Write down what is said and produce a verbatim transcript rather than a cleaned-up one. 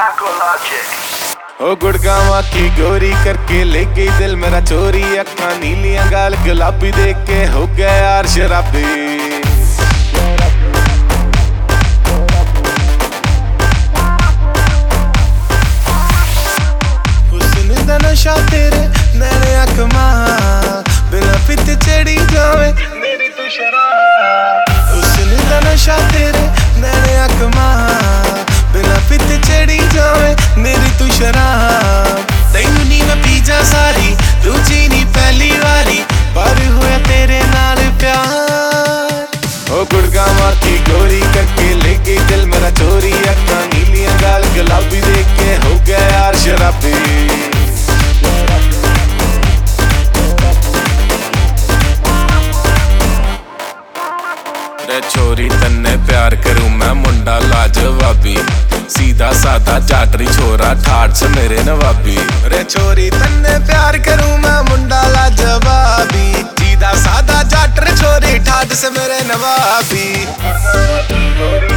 ओ गुड़गावा की गोरी करके ले गई दिल मेरा चोरी, अखा नीलियां गाल गुलाबी देख के हो गया यार शराबी। हुस्न दा नशा तेरे नैने अख मां, बिना पिते चढ़ी जावे मेरी तू शराब। हुस्न दा नशा तेरे नैने अख मां, बिना पिते चढ़ी जावे मेरी तू शराब। तैनू नी मैं पी जा सारी, दूजी नी पहली वारी, पर होया तेरे नाल प्यार। ओ गुड़गावा की गोरी करके ले गई दिल मेरा चोरी, अखा नीलियां गाल गुलाबी देख के हो गया यार शराबी। छोरी तन्ने प्यार करूं मैं मुंडा लाजवाबी, सीधा साधा जाटरी छोरा ठाठ से मेरे नवाबी। रे छोरी तन्ने प्यार करूं मैं मुंडा लाजवाबी, सीधा साधा जाटरी छोरी ठाठ से मेरे नवाबी।